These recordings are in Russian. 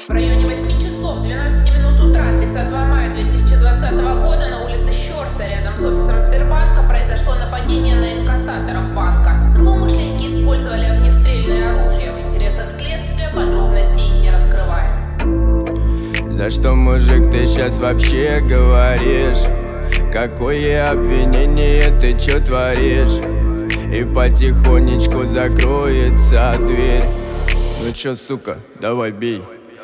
В районе 8 часов 12 минут утра 30 мая 2020 года на улице Щорса рядом с офисом Сбербанка произошло нападение на инкассаторов банка. Злоумышленники использовали огнестрельное оружие. В интересах следствия подробностей не раскрываем. За что, мужик, ты сейчас вообще говоришь? Какое обвинение, ты чё творишь? И потихонечку закроется дверь. Ну чё, сука, давай бей.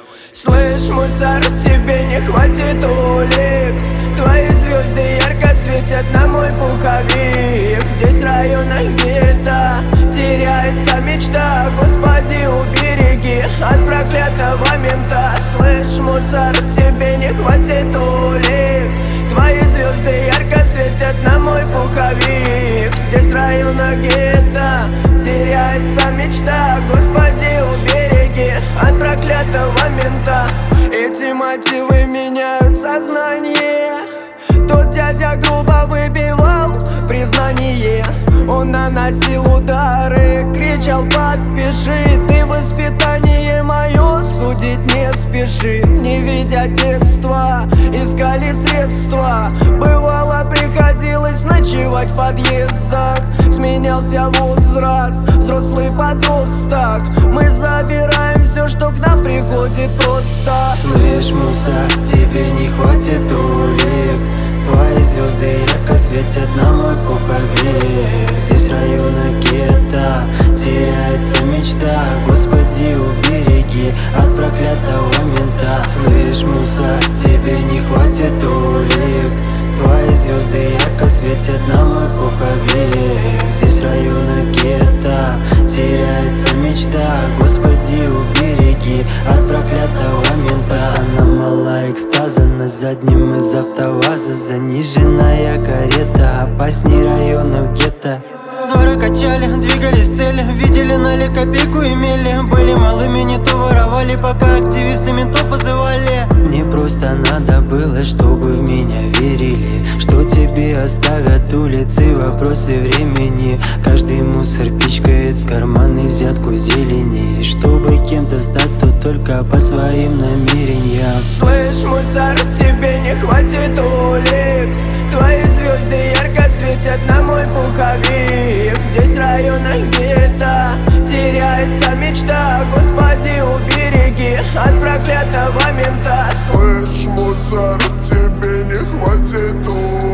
Слышь, мусор, тебе не хватит улик. Твои звезды ярко светят на мой пуховик. Здесь в районах гетто теряется мечта. Господи, убереги от проклятого мента. Слышь, мусор, тебе не хватит улик. Твои звезды ярко светят на мой пуховик. Здесь в районах гетто теряется мечта. Господи, убереги от проклятого мента. Эти мотивы меняют сознание. Тот дядя грубо выбивал признание. Он наносил удары, кричал: подпиши. Ты воспитание мое судить не спеши. Не видя детства, искали средства. Бывало, приходилось ночевать в подъездах. Сменялся возраст, взрослый подросток. Мы забираем все, что к нам приходит просто. Слышь, мусор, тебе не хватит улик. Твои звезды ярко светят на мой пуховик. Здесь в районах гетто теряется мечта. Господи, убереги от проклятого мента. Слышь, мусор, тебе не хватит улик. Твои звезды ярко светят на мой пуховик. Здесь в районах гетто теряется мечта. Господи, убереги от проклятого мента. Пацанам мало экстаза, на заднем из автоваза заниженная карета, опасней районов гетто. Дворы качали, двигались в цели, видели ноли, копейку имели. Были малыми, не то воровали, пока активисты ментов вызывали. Мне просто надо было, чтобы в меня верили, что тебе оставят улицы, вопросы времени. Каждый мусор пичкает в карманы взятку зелени. Чтобы кем-то стать, то только по своим намерениям. Слышь, мусор, тебе не хватит улик. Твои звезды ярко светят на мой пуховик. Здесь в районах гетто теряется мечта. Господи, убереги от проклятого мента. Слышь, мусор, тебе не хватит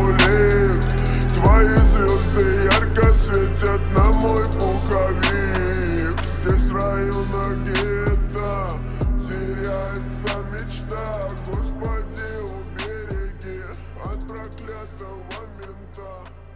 улик. Твои звезды ярко светят на мой пуховик. Здесь в районах гетто теряется мечта. Господи, убереги от проклятого мента.